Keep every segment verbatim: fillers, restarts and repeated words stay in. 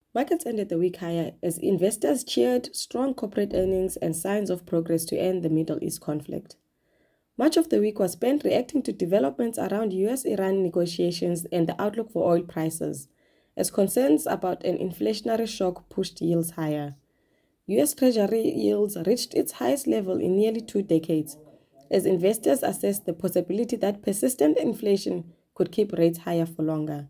Markets ended the week higher as investors cheered strong corporate earnings and signs of progress to end the Middle East conflict. Much of the week was spent reacting to developments around U S Iran negotiations and the outlook for oil prices, as concerns about an inflationary shock pushed yields higher. U S Treasury yields reached its highest level in nearly two decades, as investors assessed the possibility that persistent inflation could keep rates higher for longer.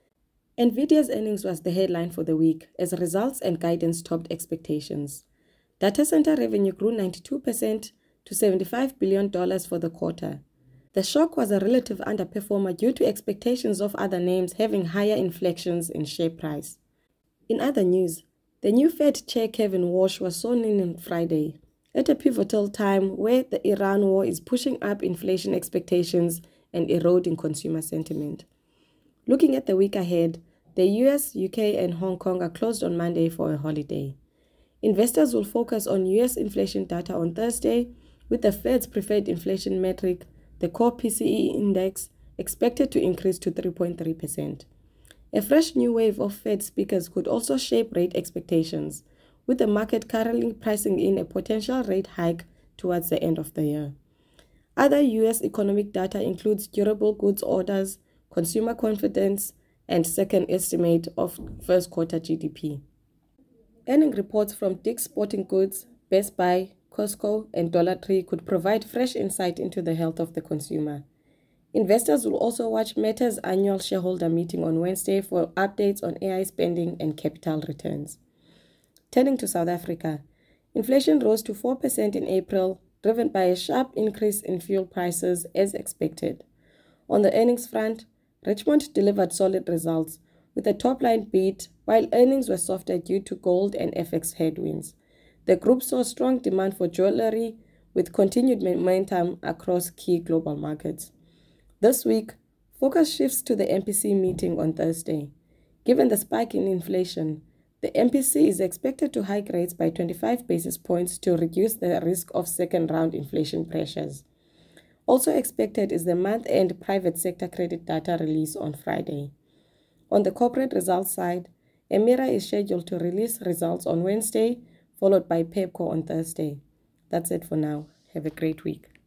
Nvidia's earnings was the headline for the week, as results and guidance topped expectations. Data center revenue grew ninety-two percent to seventy-five billion dollars for the quarter. The shock was a relative underperformer due to expectations of other names having higher inflections in share price. In other news, the new Fed Chair Kevin Walsh was sworn in on Friday, at a pivotal time where the Iran war is pushing up inflation expectations and eroding consumer sentiment. Looking at the week ahead, the U S, U K, and Hong Kong are closed on Monday for a holiday. Investors will focus on U S inflation data on Thursday, with the Fed's preferred inflation metric, the core P C E index, expected to increase to three point three percent. A fresh new wave of Fed speakers could also shape rate expectations, with the market currently pricing in a potential rate hike towards the end of the year. Other U S economic data includes durable goods orders, consumer confidence, and second estimate of first quarter G D P. Earning reports from Dick's Sporting Goods, Best Buy, Costco, and Dollar Tree could provide fresh insight into the health of the consumer. Investors will also watch Meta's annual shareholder meeting on Wednesday for updates on A I spending and capital returns. Turning to South Africa, inflation rose to four percent in April, driven by a sharp increase in fuel prices as expected. On the earnings front, Richmond delivered solid results, with a top-line beat while earnings were softer due to gold and F X headwinds. The group saw strong demand for jewelry, with continued momentum across key global markets. This week, focus shifts to the M P C meeting on Thursday. Given the spike in inflation, the M P C is expected to hike rates by twenty-five basis points to reduce the risk of second-round inflation pressures. Also expected is the month-end private sector credit data release on Friday. On the corporate results side, Emira is scheduled to release results on Wednesday, followed by Pepco on Thursday. That's it for now. Have a great week.